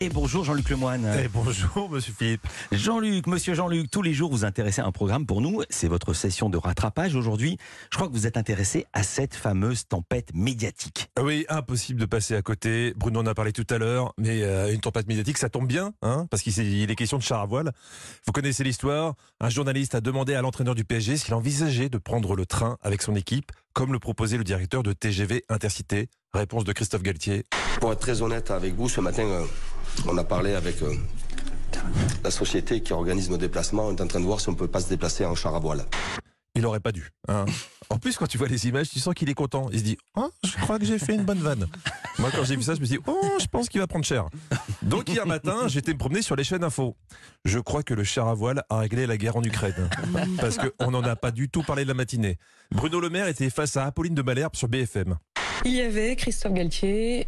Et bonjour Jean-Luc Lemoyne. Et bonjour Monsieur Philippe. Monsieur Jean-Luc, tous les jours vous intéressez à un programme pour nous. C'est votre session de rattrapage aujourd'hui. Je crois que vous êtes intéressé à cette fameuse tempête médiatique. Oui, impossible de passer à côté. Bruno en a parlé tout à l'heure, mais une tempête médiatique, ça tombe bien, parce qu'il est question de char à voile. Vous connaissez l'histoire. Un journaliste a demandé à l'entraîneur du PSG s'il envisageait de prendre le train avec son équipe, comme le proposait le directeur de TGV Intercité. Réponse de Christophe Galtier. Pour être très honnête avec vous, ce matin, on a parlé avec la société qui organise nos déplacements. On est en train de voir si on ne peut pas se déplacer en char à voile. Il aurait pas dû. En plus, quand tu vois les images, tu sens qu'il est content. Il se dit je crois que j'ai fait une bonne vanne. Moi, quand j'ai vu ça, je me suis dit je pense qu'il va prendre cher. Donc, hier matin, j'étais me promener sur les chaînes info. Je crois que le char à voile a réglé la guerre en Ukraine. Parce qu'on n'en a pas du tout parlé de la matinée. Bruno Le Maire était face à Apolline de Malherbe sur BFM. Il y avait Christophe Galtier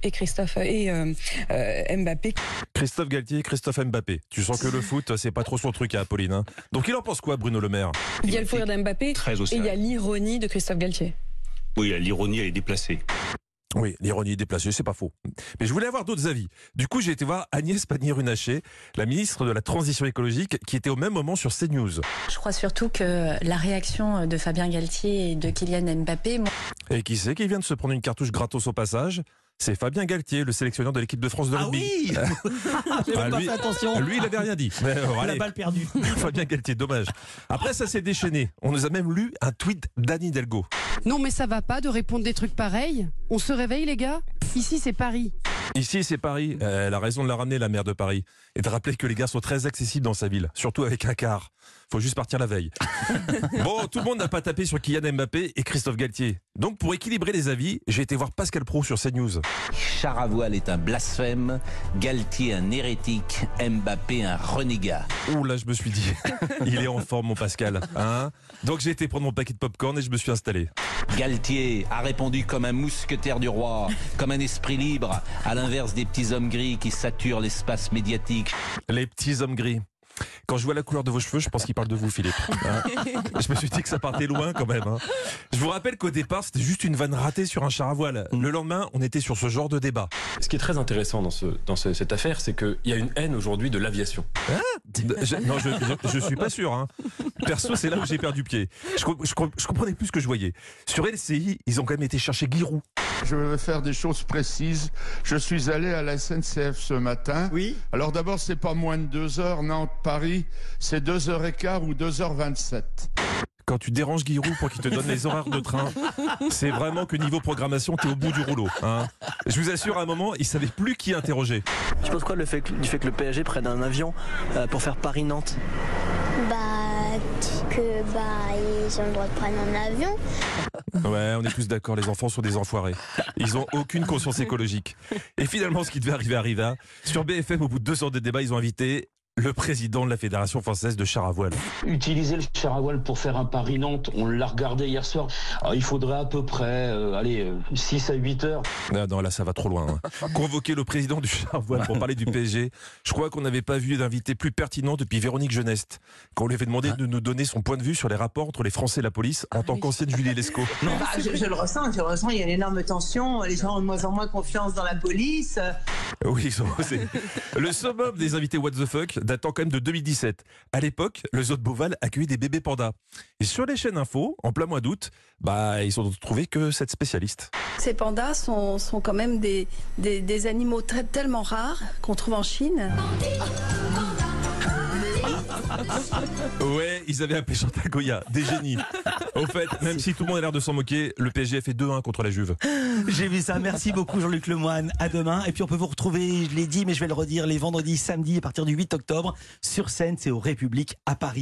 et Mbappé. Christophe Galtier, Christophe Mbappé. Tu sens que le foot, c'est pas trop son truc à Apolline. Donc il en pense quoi, Bruno Le Maire? Il y a le fou rire d'Mbappé Très au et il y a l'ironie de Christophe Galtier. Oui, l'ironie, elle est déplacée. Oui, l'ironie est déplacée, c'est pas faux. Mais je voulais avoir d'autres avis. Du coup, j'ai été voir Agnès Pannier-Runacher, la ministre de la Transition écologique, qui était au même moment sur CNews. Je crois surtout que la réaction de Fabien Galtier et de Kylian Mbappé... Et qui c'est qui vient de se prendre une cartouche gratos au passage? C'est Fabien Galtier, le sélectionneur de l'équipe de France de rugby. Ah oui. J'ai pas fait attention. Lui, il avait rien dit. Mais, la balle perdue. Fabien Galtier, dommage. Après, ça s'est déchaîné. On nous a même lu un tweet d'Anne Hidalgo. Non mais ça va pas de répondre des trucs pareils. On se réveille les gars. Ici c'est Paris. Ici c'est Paris. Elle a raison de la ramener, la maire de Paris. Et de rappeler que les gars sont très accessibles dans sa ville. Surtout avec un car. Faut juste partir la veille. Bon, tout le monde n'a pas tapé sur Kylian Mbappé et Christophe Galtier. Donc pour équilibrer les avis, j'ai été voir Pascal Praud sur CNews. Char à voile est un blasphème, Galtier un hérétique, Mbappé un renégat. Ouh là, je me suis dit, il est en forme mon Pascal. Donc j'ai été prendre mon paquet de popcorn et je me suis installé. Galtier a répondu comme un mousquetaire du roi, comme un esprit libre, à l'inverse des petits hommes gris qui saturent l'espace médiatique. Les petits hommes gris. Quand je vois la couleur de vos cheveux, je pense qu'il parle de vous, Philippe. Je me suis dit que ça partait loin quand même. Je vous rappelle qu'au départ, c'était juste une vanne ratée sur un char à voile. Le lendemain, on était sur ce genre de débat. Ce qui est très intéressant dans cette affaire, c'est qu'il y a une haine aujourd'hui de l'aviation. Non, je suis pas sûr. Perso, c'est là où j'ai perdu pied. Je comprenais plus ce que je voyais. Sur LCI, ils ont quand même été chercher Giroud. Je vais faire des choses précises. Je suis allé à la SNCF ce matin. Oui. Alors d'abord, c'est pas moins de 2 heures. Nantes-Paris, c'est 2h15 ou 2h27. Quand tu déranges Giroud pour qu'il te donne les horaires de train, c'est vraiment que niveau programmation, t'es au bout du rouleau. Je vous assure, à un moment, il savait plus qui interroger. Tu penses quoi du fait que le PSG prenne un avion pour faire Paris-Nantes? Ils ont le droit de prendre un avion. Ouais, on est tous d'accord, les enfants sont des enfoirés. Ils ont aucune conscience écologique. Et finalement, ce qui devait arriver arriva. Sur BFM, au bout de 2 heures de débat, ils ont invité le président de la Fédération française de char à voile. Utiliser le char à voile pour faire un Paris-Nantes, on l'a regardé hier soir. Alors, il faudrait à peu près 6 à 8 heures. Non, là ça va trop loin. Convoquer le président du char à voile pour parler du PSG, je crois qu'on n'avait pas vu d'invité plus pertinent depuis Véronique Jeuneste, quand on lui avait demandé de nous donner son point de vue sur les rapports entre les Français et la police en tant qu'ancienne Julie Lescaut. Je le ressens, il y a une énorme tension, les gens ont de moins en moins confiance dans la police. Oui, le summum des invités What the Fuck datant quand même de 2017. À l'époque, le zoo de Beauval accueillait des bébés pandas. Et sur les chaînes info, en plein mois d'août, ils ont trouvé que cette spécialiste. Ces pandas sont quand même des animaux tellement rares qu'on trouve en Chine. Ouais, ils avaient appelé Chantal Goya des génies. Au fait, même si tout le monde a l'air de s'en moquer, le PSG a fait 2-1 contre la Juve. J'ai vu ça. Merci beaucoup Jean-Luc Lemoyne. À demain. Et puis on peut vous retrouver, je l'ai dit, mais je vais le redire, les vendredis, samedis à partir du 8 octobre sur scène, c'est au République à Paris.